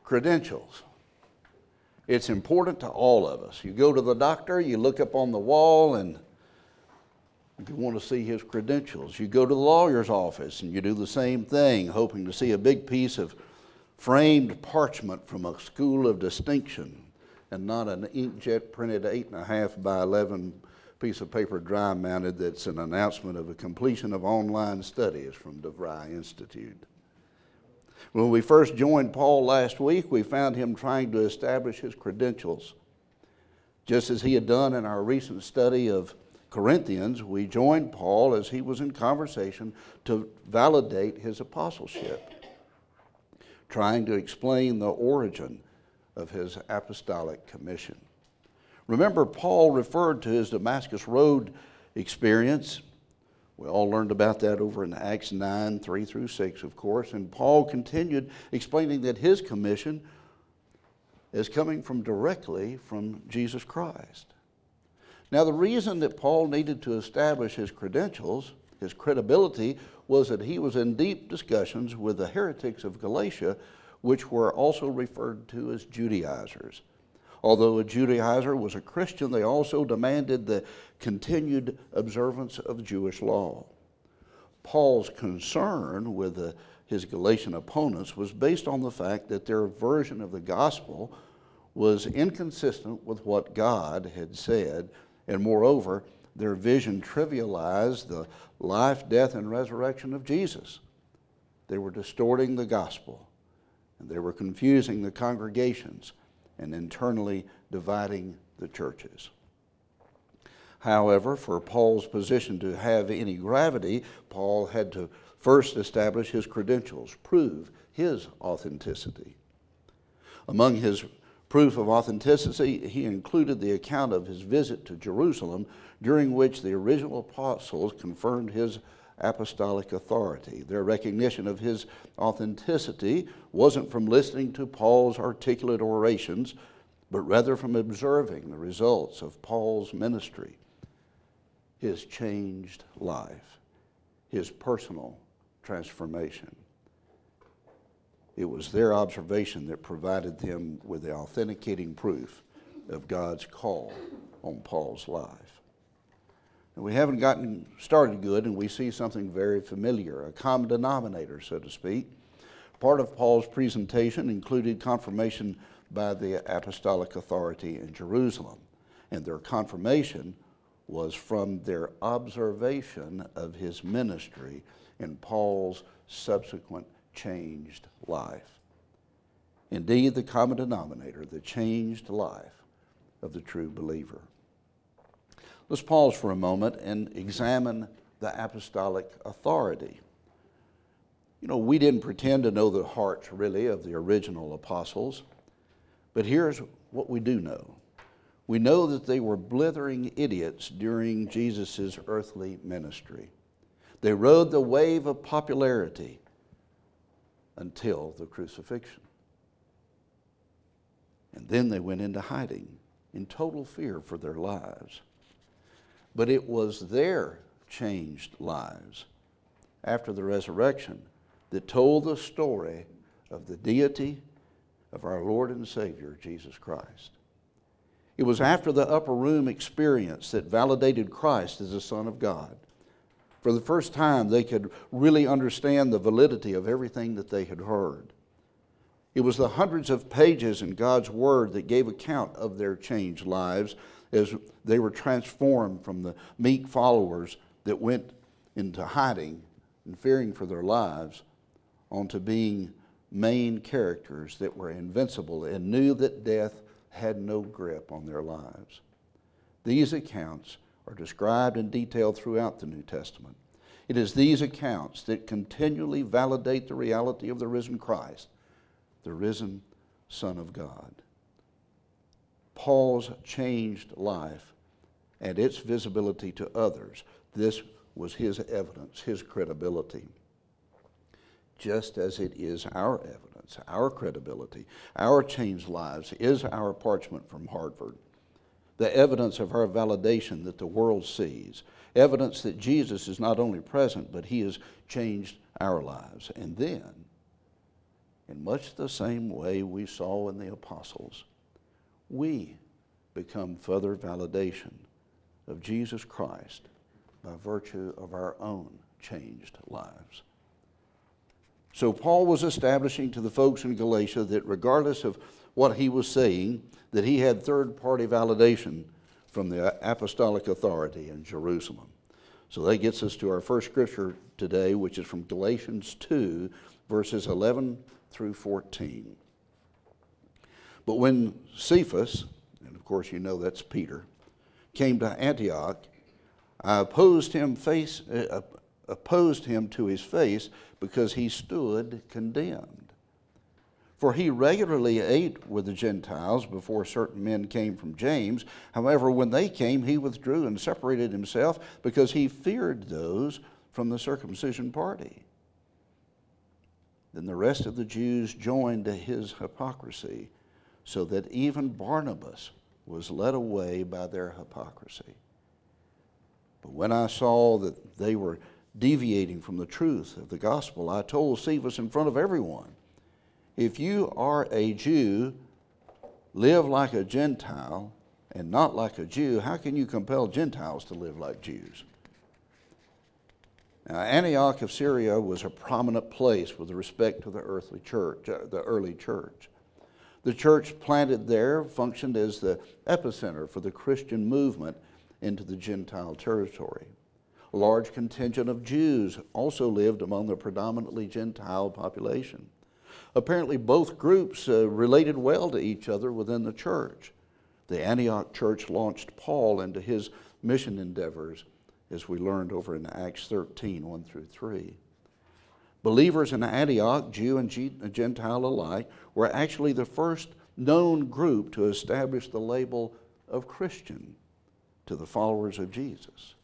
Credentials. It's important to all of us. You go to the doctor, you look up on the wall, and you want to see his credentials. You go to the lawyer's office, and you do the same thing, hoping to see a big piece of framed parchment from a school of distinction, and not an inkjet printed 8.5 by 11 piece of paper dry mounted that's an announcement of a completion of online studies from DeVry Institute. When we first joined Paul last week, we found him trying to establish his credentials. Just as he had done in our recent study of Corinthians, we joined Paul as he was in conversation to validate his apostleship, trying to explain the origin of his apostolic commission. Remember, Paul referred to his Damascus Road experience. We all learned about that over in Acts 9, 3 through 6, of course. And Paul continued explaining that his commission is coming directly from Jesus Christ. Now, the reason that Paul needed to establish his credentials, his credibility, was that he was in deep discussions with the heretics of Galatia, which were also referred to as Judaizers. Although a Judaizer was a Christian, they also demanded the continued observance of Jewish law. Paul's concern with his Galatian opponents was based on the fact that their version of the gospel was inconsistent with what God had said, and moreover, their vision trivialized the life, death, and resurrection of Jesus. They were distorting the gospel, and they were confusing the congregations and internally dividing the churches. However, for Paul's position to have any gravity, Paul had to first establish his credentials, prove his authenticity. Among his proof of authenticity, he included the account of his visit to Jerusalem, during which the original apostles confirmed his apostolic authority. Their recognition of his authenticity wasn't from listening to Paul's articulate orations, but rather from observing the results of Paul's ministry, his changed life, his personal transformation. It was their observation that provided them with the authenticating proof of God's call on Paul's life. And we haven't gotten started good, and we see something very familiar, a common denominator, so to speak. Part of Paul's presentation included confirmation by the apostolic authority in Jerusalem, and their confirmation was from their observation of his ministry and Paul's subsequent changed life. Indeed, the common denominator, the changed life of the true believer. Let's pause for a moment and examine the apostolic authority. You know, we didn't pretend to know the hearts, really, of the original apostles, but here's what we do know. We know that they were blithering idiots during Jesus' earthly ministry. They rode the wave of popularity until the crucifixion. And then they went into hiding in total fear for their lives. But it was their changed lives after the resurrection that told the story of the deity of our Lord and Savior, Jesus Christ. It was after the upper room experience that validated Christ as the Son of God. For the first time, they could really understand the validity of everything that they had heard. It was the hundreds of pages in God's Word that gave account of their changed lives as they were transformed from the meek followers that went into hiding and fearing for their lives onto being main characters that were invincible and knew that death had no grip on their lives. These accounts are described in detail throughout the New Testament. It is these accounts that continually validate the reality of the risen Christ, the risen Son of God. Paul's changed life and its visibility to others, this was his evidence, his credibility. Just as it is our evidence, our credibility, our changed lives is our parchment from Harvard. The evidence of our validation that the world sees. Evidence that Jesus is not only present, but he has changed our lives. And In much the same way we saw in the apostles, we become further validation of Jesus Christ by virtue of our own changed lives. So Paul was establishing to the folks in Galatia that regardless of what he was saying, that he had third-party validation from the apostolic authority in Jerusalem. So that gets us to our first scripture today, which is from Galatians 2, verses 11 through 14. But when Cephas, and of course you know that's Peter, came to Antioch, I opposed him to his face because he stood condemned. For he regularly ate with the Gentiles before certain men came from James. However, when they came, he withdrew and separated himself because he feared those from the circumcision party. Then the rest of the Jews joined his hypocrisy, so that even Barnabas was led away by their hypocrisy. But when I saw that they were deviating from the truth of the gospel, I told Cephas in front of everyone, if you are a Jew, live like a Gentile and not like a Jew, how can you compel Gentiles to live like Jews? Now, Antioch of Syria was a prominent place with respect to the early church. The church planted there functioned as the epicenter for the Christian movement into the Gentile territory. A large contingent of Jews also lived among the predominantly Gentile population. Apparently, both groups related well to each other within the church. The Antioch church launched Paul into his mission endeavors, as we learned over in Acts 13, 1 through 3. Believers in Antioch, Jew and Gentile alike, were actually the first known group to establish the label of Christian to the followers of Jesus.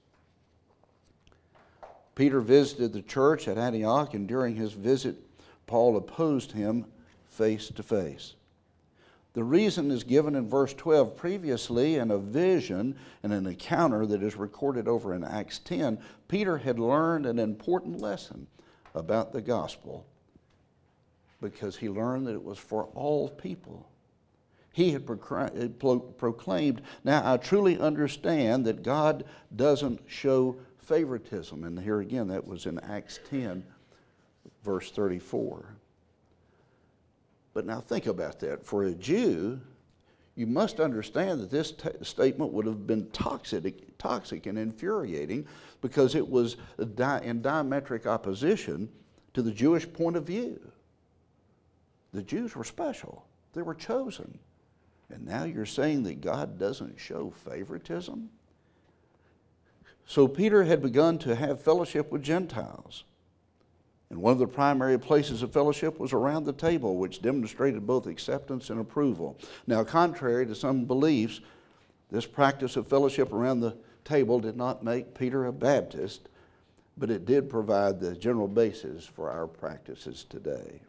Peter visited the church at Antioch, and during his visit, Paul opposed him face to face. The reason is given in verse 12. Previously, in a vision and an encounter that is recorded over in Acts 10, Peter had learned an important lesson about the gospel because he learned that it was for all people. He had proclaimed, now I truly understand that God doesn't show favoritism. And here again, that was in Acts 10, verse 34. But now think about that. For a Jew, you must understand that this statement would have been toxic and infuriating because it was in diametric opposition to the Jewish point of view. The Jews were special. They were chosen. And now you're saying that God doesn't show favoritism? So Peter had begun to have fellowship with Gentiles. And one of the primary places of fellowship was around the table, which demonstrated both acceptance and approval. Now, contrary to some beliefs, this practice of fellowship around the table did not make Peter a Baptist, but it did provide the general basis for our practices today.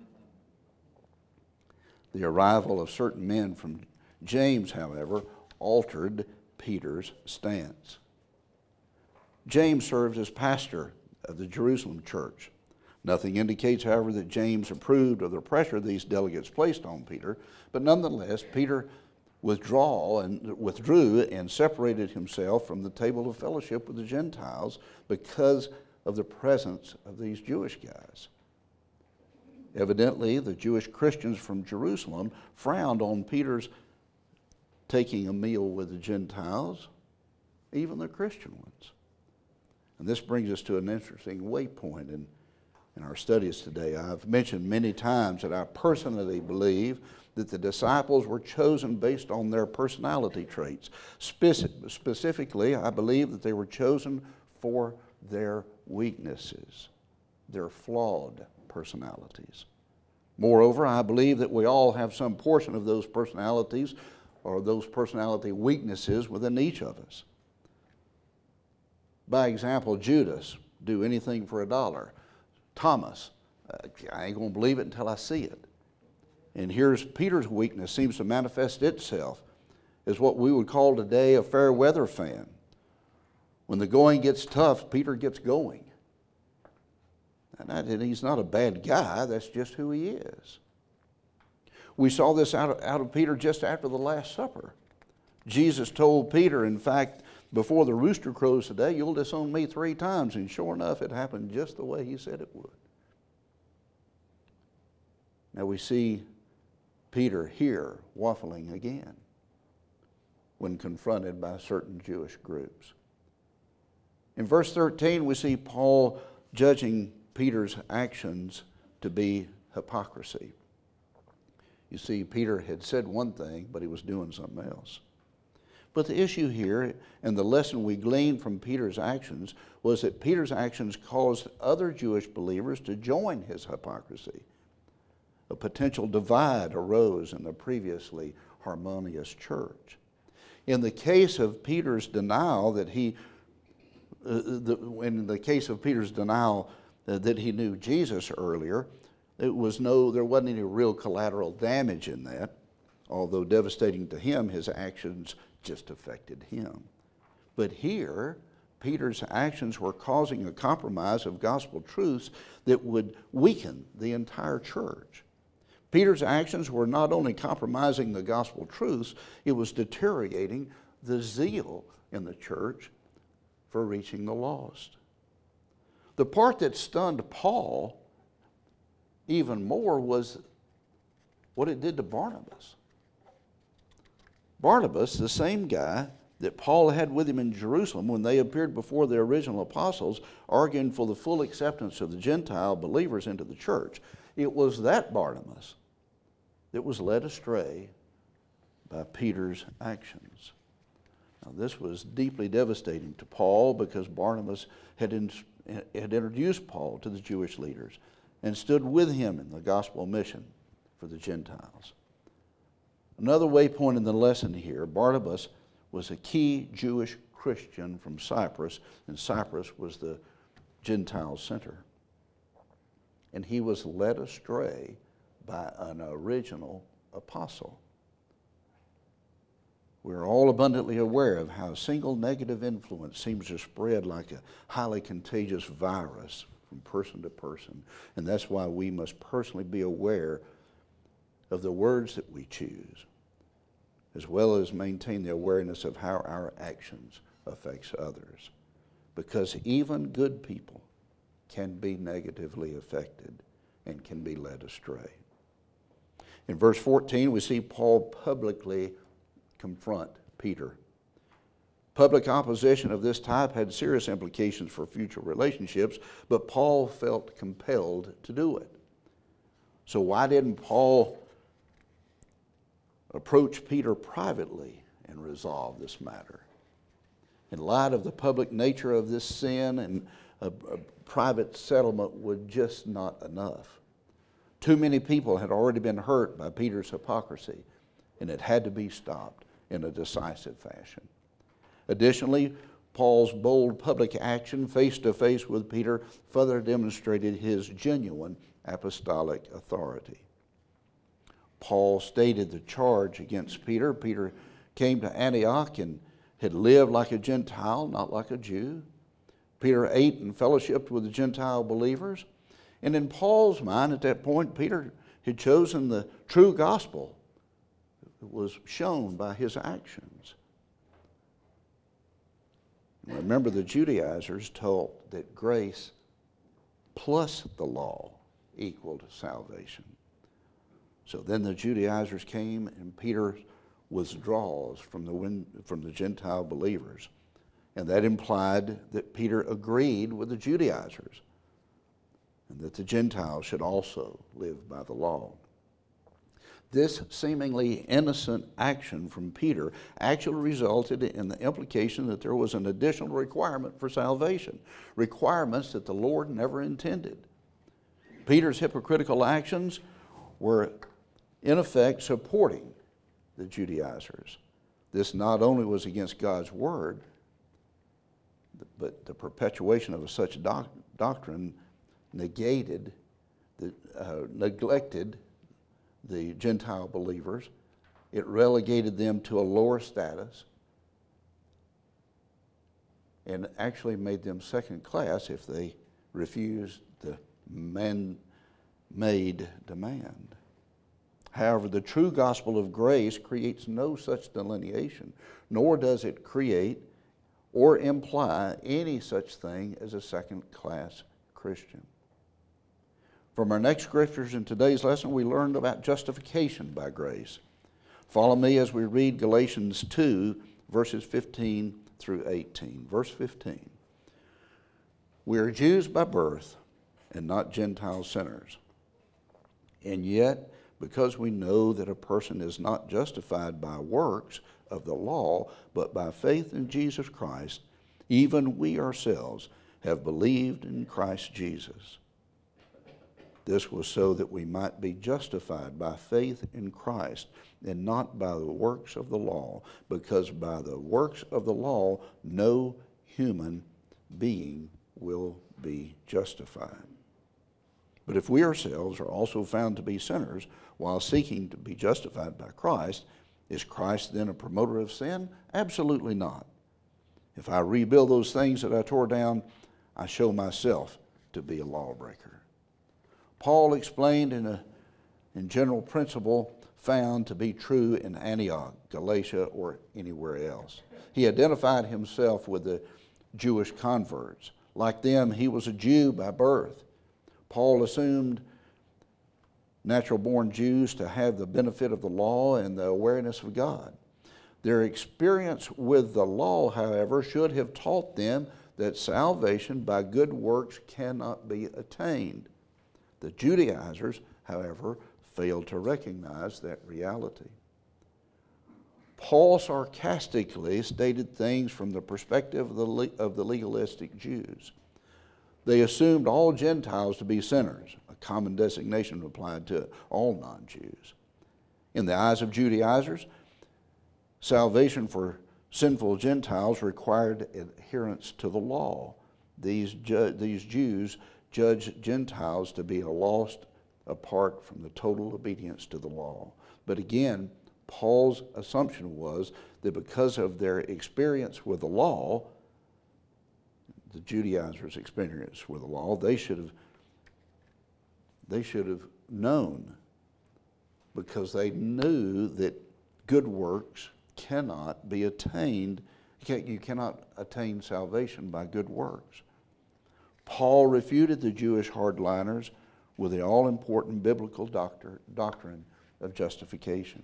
The arrival of certain men from James, however, altered Peter's stance. James serves as pastor of the Jerusalem church. Nothing indicates, however, that James approved of the pressure these delegates placed on Peter, but nonetheless, Peter withdrew and separated himself from the table of fellowship with the Gentiles because of the presence of these Jewish guys. Evidently, the Jewish Christians from Jerusalem frowned on Peter's taking a meal with the Gentiles, even the Christian ones. And this brings us to an interesting waypoint in our studies today. I've mentioned many times that I personally believe that the disciples were chosen based on their personality traits. Specifically, I believe that they were chosen for their weaknesses, their flawed personalities. Moreover, I believe that we all have some portion of those personalities or those personality weaknesses within each of us. By example, Judas, do anything for $1. Thomas, I ain't going to believe it until I see it. And here's Peter's weakness seems to manifest itself as what we would call today a fair weather fan. When the going gets tough, Peter gets going. And he's not a bad guy, that's just who he is. We saw this out of Peter just after the Last Supper. Jesus told Peter, in fact, before the rooster crows today, you'll disown me 3 times. And sure enough, it happened just the way he said it would. Now we see Peter here waffling again when confronted by certain Jewish groups. In verse 13, we see Paul judging Peter's actions to be hypocrisy. You see, Peter had said one thing, but he was doing something else. But the issue here, and the lesson we gleaned from Peter's actions, was that Peter's actions caused other Jewish believers to join his hypocrisy. A potential divide arose in the previously harmonious church. In the case of Peter's denial that he knew Jesus earlier, there wasn't any real collateral damage in that. Although devastating to him, his actions just affected him. But here, Peter's actions were causing a compromise of gospel truths that would weaken the entire church. Peter's actions were not only compromising the gospel truths, it was deteriorating the zeal in the church for reaching the lost. The part that stunned Paul even more was what it did to Barnabas. Barnabas, the same guy that Paul had with him in Jerusalem when they appeared before the original apostles, arguing for the full acceptance of the Gentile believers into the church. It was that Barnabas that was led astray by Peter's actions. Now, this was deeply devastating to Paul because Barnabas had introduced Paul to the Jewish leaders and stood with him in the gospel mission for the Gentiles. Another waypoint in the lesson here, Barnabas was a key Jewish Christian from Cyprus, and Cyprus was the Gentile center. And he was led astray by an original apostle. We're all abundantly aware of how a single negative influence seems to spread like a highly contagious virus from person to person. And that's why we must personally be aware of the words that we choose, as well as maintain the awareness of how our actions affects others. Because even good people can be negatively affected and can be led astray. In verse 14, we see Paul publicly confront Peter. Public opposition of this type had serious implications for future relationships, but Paul felt compelled to do it. So why didn't Paul approach Peter privately and resolve this matter? In light of the public nature of this sin, and a private settlement was just not enough. Too many people had already been hurt by Peter's hypocrisy, and it had to be stopped in a decisive fashion. Additionally, Paul's bold public action face-to-face with Peter further demonstrated his genuine apostolic authority. Paul stated the charge against Peter. Peter came to Antioch and had lived like a Gentile, not like a Jew. Peter ate and fellowshiped with the Gentile believers. And in Paul's mind at that point, Peter had chosen the true gospel. It was shown by his actions. Remember, the Judaizers taught that grace plus the law equaled salvation. So then the Judaizers came, and Peter withdraws from the Gentile believers. And that implied that Peter agreed with the Judaizers and that the Gentiles should also live by the law. This seemingly innocent action from Peter actually resulted in the implication that there was an additional requirement for salvation, requirements that the Lord never intended. Peter's hypocritical actions were, in effect, supporting the Judaizers. This not only was against God's word, but the perpetuation of such doctrine neglected the Gentile believers. It relegated them to a lower status and actually made them second class if they refused the man-made demand. However, the true gospel of grace creates no such delineation, nor does it create or imply any such thing as a second-class Christian. From our next scriptures in today's lesson, we learned about justification by grace. Follow me as we read Galatians 2, verses 15 through 18. Verse 15. We are Jews by birth and not Gentile sinners. And yet, because we know that a person is not justified by works of the law, but by faith in Jesus Christ, even we ourselves have believed in Christ Jesus. This was so that we might be justified by faith in Christ and not by the works of the law, because by the works of the law no human being will be justified. But if we ourselves are also found to be sinners while seeking to be justified by Christ, is Christ then a promoter of sin? Absolutely not. If I rebuild those things that I tore down, I show myself to be a lawbreaker. Paul explained in general principle found to be true in Antioch, Galatia, or anywhere else. He identified himself with the Jewish converts. Like them, he was a Jew by birth. Paul assumed natural-born Jews to have the benefit of the law and the awareness of God. Their experience with the law, however, should have taught them that salvation by good works cannot be attained. The Judaizers, however, failed to recognize that reality. Paul sarcastically stated things from the perspective of the legalistic Jews. They assumed all Gentiles to be sinners, a common designation applied to all non-Jews. In the eyes of Judaizers, salvation for sinful Gentiles required adherence to the law. These Jews judged Gentiles to be lost apart from the total obedience to the law. But again, Paul's assumption was that because of their experience with the law, the Judaizers' experience with the law, they should have known, because they knew that good works cannot be attained. You cannot attain salvation by good works. Paul refuted the Jewish hardliners with the all-important biblical doctrine of justification.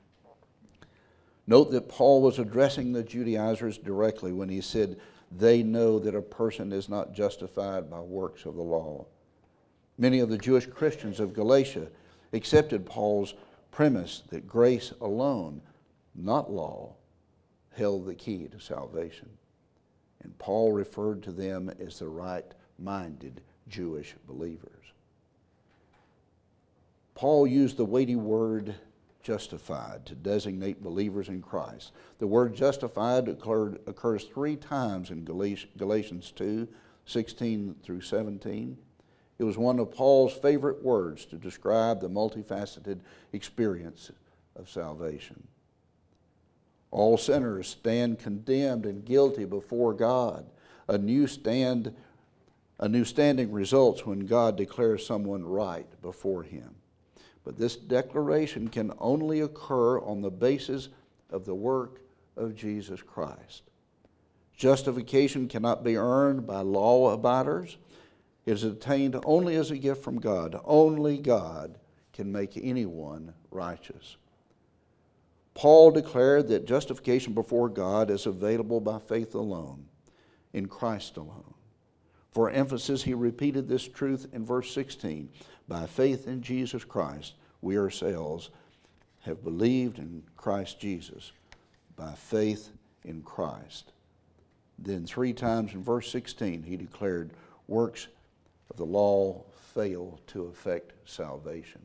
Note that Paul was addressing the Judaizers directly when he said they know that a person is not justified by works of the law. Many of the Jewish Christians of Galatia accepted Paul's premise that grace alone, not law, held the key to salvation. And Paul referred to them as the right-minded Jewish believers. Paul used the weighty word justified to designate believers in Christ. The word justified occurs 3 times in Galatians 2, 16 through 17. It was one of Paul's favorite words to describe the multifaceted experience of salvation. All sinners stand condemned and guilty before God. A new standing results when God declares someone right before him. But this declaration can only occur on the basis of the work of Jesus Christ. Justification cannot be earned by law-abiders. It is attained only as a gift from God. Only God can make anyone righteous. Paul declared that justification before God is available by faith alone, in Christ alone. For emphasis, he repeated this truth in verse 16. By faith in Jesus Christ, we ourselves have believed in Christ Jesus. By faith in Christ. Then 3 times in verse 16, he declared works of the law fail to effect salvation.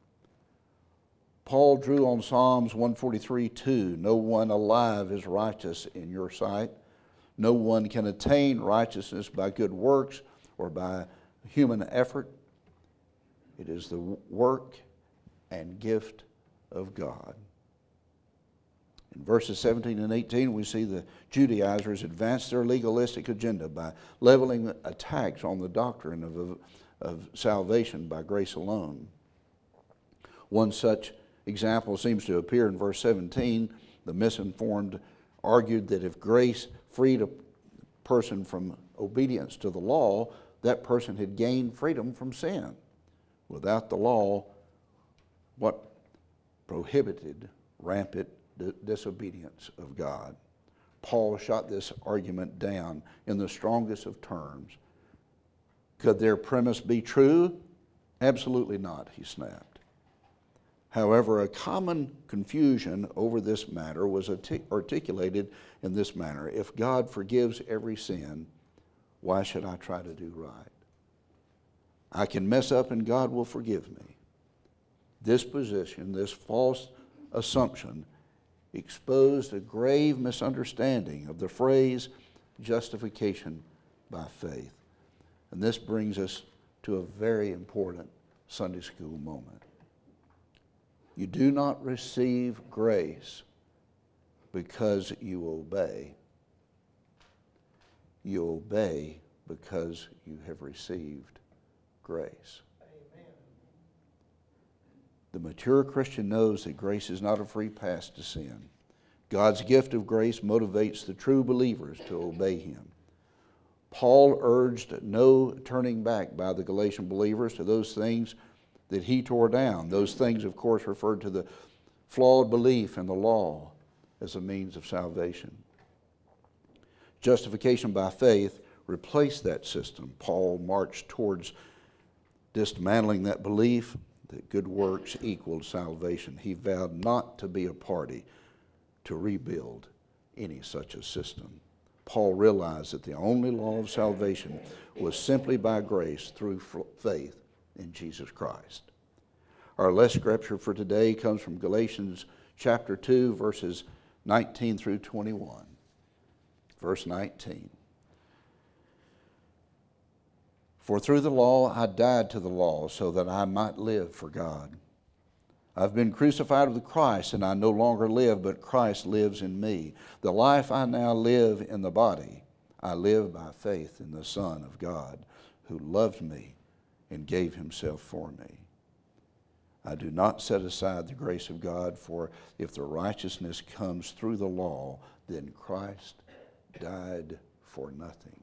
Paul drew on Psalms 143:2. No one alive is righteous in your sight. No one can attain righteousness by good works or by human effort. It is the work and gift of God. In verses 17 and 18, we see the Judaizers advance their legalistic agenda by leveling attacks on the doctrine of salvation by grace alone. One such example seems to appear in verse 17. The misinformed argued that if grace freed a person from obedience to the law, that person had gained freedom from sin. Without the law, what prohibited rampant disobedience of God? Paul shot this argument down in the strongest of terms. Could their premise be true? Absolutely not, he snapped. However, a common confusion over this matter was articulated in this manner: if God forgives every sin, why should I try to do right? I can mess up and God will forgive me. This position, this false assumption, exposed a grave misunderstanding of the phrase justification by faith. And this brings us to a very important Sunday school moment. You do not receive grace because you obey. You obey because you have received grace. Amen. The mature Christian knows that grace is not a free pass to sin. God's gift of grace motivates the true believers to obey Him. Paul urged no turning back by the Galatian believers to those things that he tore down. Those things, of course, referred to the flawed belief in the law as a means of salvation. Justification by faith replaced that system. Paul marched towards dismantling that belief that good works equaled salvation. He vowed not to be a party to rebuild any such a system. Paul realized that the only law of salvation was simply by grace through faith in Jesus Christ. Our lesson scripture for today comes from Galatians chapter 2, verses 19 through 21. Verse 19. For through the law I died to the law so that I might live for God. I've been crucified with Christ, and I no longer live, but Christ lives in me. The life I now live in the body, I live by faith in the Son of God, who loved me and gave Himself for me. I do not set aside the grace of God, for if the righteousness comes through the law, then Christ died for nothing.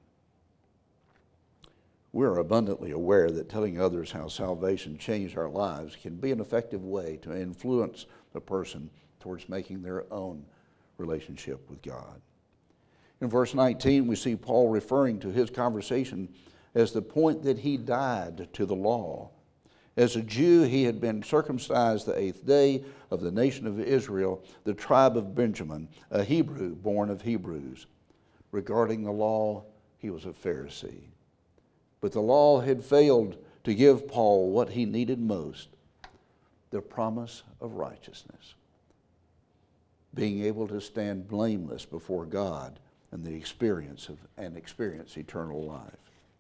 We're abundantly aware that telling others how salvation changed our lives can be an effective way to influence a person towards making their own relationship with God. In verse 19, we see Paul referring to his conversation as the point that he died to the law. As a Jew, he had been circumcised the 8th day of the nation of Israel, the tribe of Benjamin, a Hebrew born of Hebrews. Regarding the law, he was a Pharisee. But the law had failed to give Paul what he needed most, the promise of righteousness, being able to stand blameless before God and experience eternal life.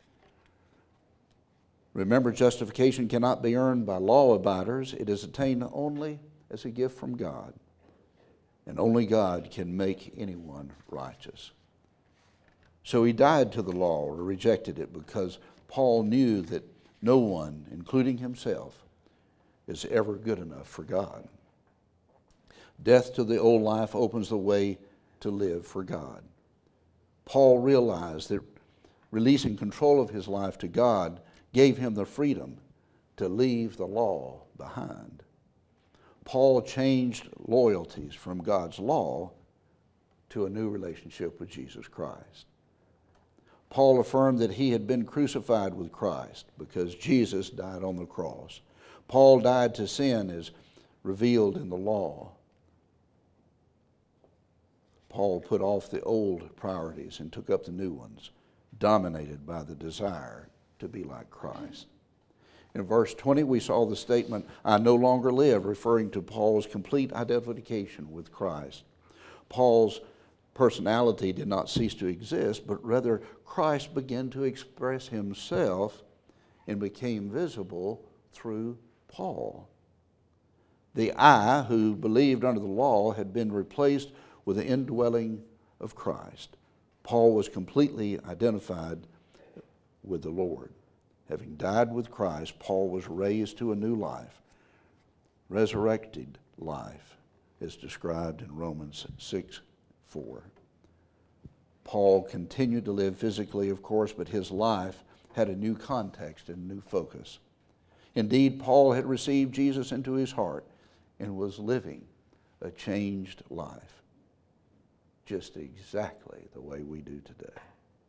Remember, justification cannot be earned by law abiders. It is attained only as a gift from God, and only God can make anyone righteous. So he died to the law or rejected it because Paul knew that no one, including himself, is ever good enough for God. Death to the old life opens the way to live for God. Paul realized that releasing control of his life to God gave him the freedom to leave the law behind. Paul changed loyalties from God's law to a new relationship with Jesus Christ. Paul affirmed that he had been crucified with Christ because Jesus died on the cross. Paul died to sin as revealed in the law. Paul put off the old priorities and took up the new ones, dominated by the desire to be like Christ. In verse 20, we saw the statement, I no longer live, referring to Paul's complete identification with Christ. Paul's personality did not cease to exist, but rather Christ began to express himself and became visible through Paul. The I who believed under the law had been replaced with the indwelling of Christ. Paul was completely identified with the Lord. Having died with Christ, Paul was raised to a new life, resurrected life, as described in Romans 6:4. Paul continued to live physically, of course, but his life had a new context and new focus. Indeed, Paul had received Jesus into his heart and was living a changed life, just exactly the way we do today.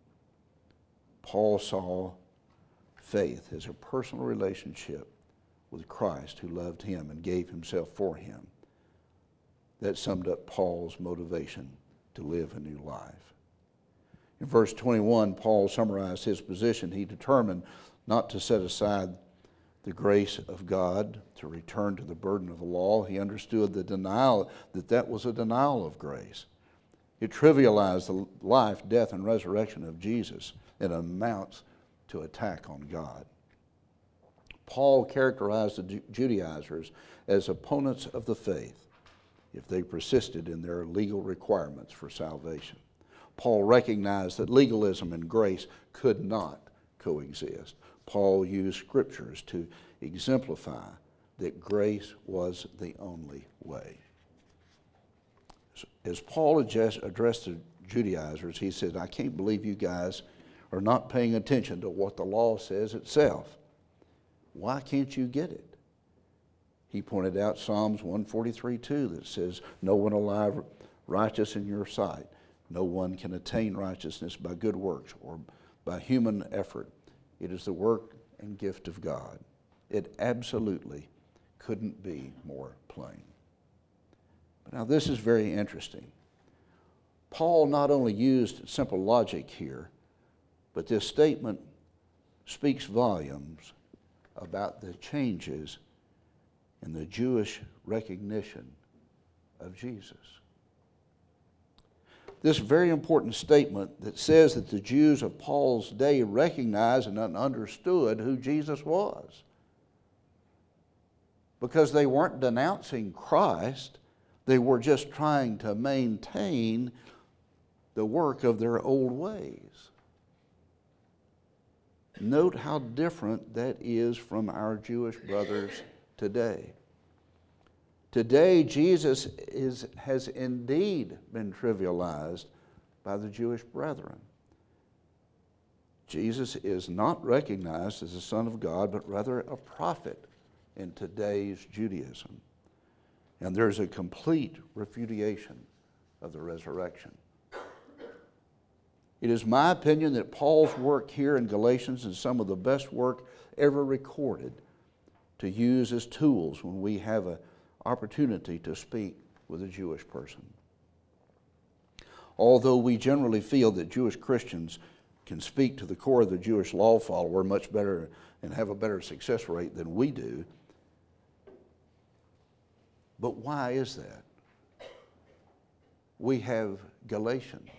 Paul saw faith as a personal relationship with Christ, who loved him and gave himself for him. That summed up Paul's motivation to live a new life. In verse 21, Paul summarized his position. He determined not to set aside the grace of God, to return to the burden of the law. He understood the denial, that was a denial of grace. It trivialized the life, death, and resurrection of Jesus. It amounts to attack on God. Paul characterized the Judaizers as opponents of the faith if they persisted in their legal requirements for salvation. Paul recognized that legalism and grace could not coexist. Paul used scriptures to exemplify that grace was the only way. As Paul addressed the Judaizers, he said, I can't believe you guys are not paying attention to what the law says itself. Why can't you get it? He pointed out Psalms 143:2 that says, no one alive righteous in your sight. No one can attain righteousness by good works or by human effort. It is the work and gift of God. It absolutely couldn't be more plain. But now this is very interesting. Paul not only used simple logic here, but this statement speaks volumes about the changes in the Jewish recognition of Jesus. This very important statement that says that the Jews of Paul's day recognized and understood who Jesus was. Because they weren't denouncing Christ, they were just trying to maintain the work of their old ways. Note how different that is from our Jewish brothers today. Today, Jesus has indeed been trivialized by the Jewish brethren. Jesus is not recognized as the Son of God, but rather a prophet in today's Judaism. And there's a complete refutation of the resurrection. It is my opinion that Paul's work here in Galatians is some of the best work ever recorded to use as tools when we have an opportunity to speak with a Jewish person. Although we generally feel that Jewish Christians can speak to the core of the Jewish law follower much better and have a better success rate than we do, but why is that? We have Galatians.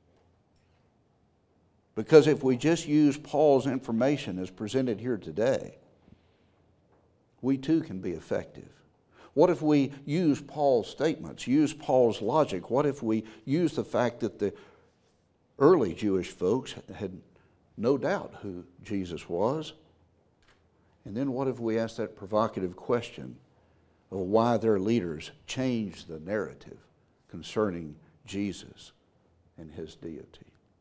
Because if we just use Paul's information as presented here today, we too can be effective. What if we use Paul's statements, use Paul's logic? What if we use the fact that the early Jewish folks had no doubt who Jesus was? And then what if we ask that provocative question of why their leaders changed the narrative concerning Jesus and his deity?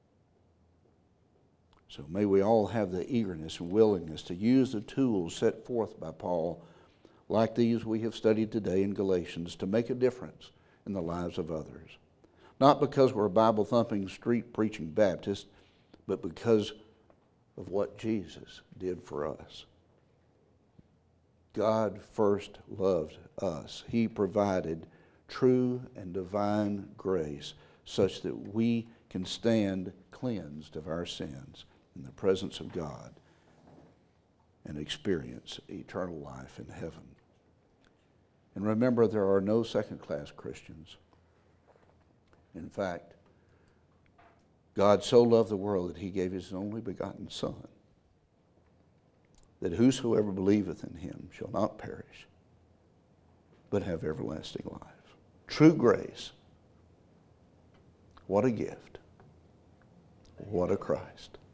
So may we all have the eagerness and willingness to use the tools set forth by Paul, like these we have studied today in Galatians, to make a difference in the lives of others. Not because we're a Bible-thumping, street-preaching Baptist, but because of what Jesus did for us. God first loved us. He provided true and divine grace such that we can stand cleansed of our sins in the presence of God and experience eternal life in heaven. And remember, there are no second-class Christians. In fact, God so loved the world that he gave his only begotten Son, that whosoever believeth in him shall not perish, but have everlasting life. True grace. What a gift. What a Christ.